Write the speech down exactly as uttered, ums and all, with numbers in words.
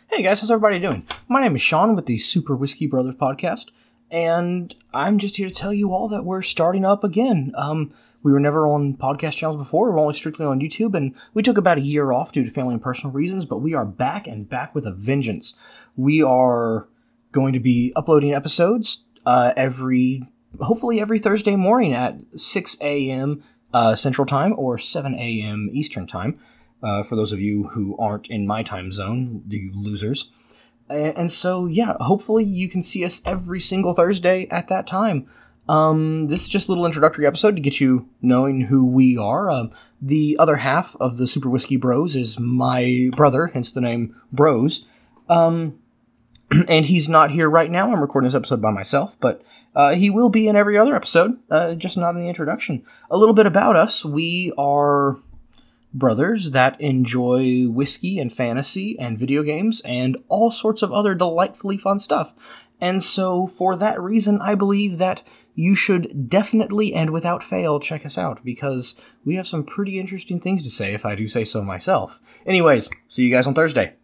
Hey guys, how's everybody doing? My name is Sean with the Super Whiskey Brothers podcast, and I'm just here to tell you all that we're starting up again. Um, we were never on podcast channels before, we were only strictly on YouTube, and we took about a year off due to family and personal reasons, but we are back and back with a vengeance. We are going to be uploading episodes uh, every, hopefully every Thursday morning at six a.m. Uh, Central Time or seven a.m. Eastern Time. Uh, for those of you who aren't in my time zone, you losers. And, and so, yeah, hopefully you can see us every single Thursday at that time. Um, this is just a little introductory episode to get you knowing who we are. Um, the other half of the Super Whiskey Bros is my brother, hence the name Bros. Um, and he's not here right now. I'm recording this episode by myself, but uh, he will be in every other episode, uh, just not in the introduction. A little bit about us. We are brothers that enjoy whiskey and fantasy and video games and all sorts of other delightfully fun stuff. And so for that reason, I believe that you should definitely and without fail check us out, because we have some pretty interesting things to say, if I do say so myself. Anyways, see you guys on Thursday.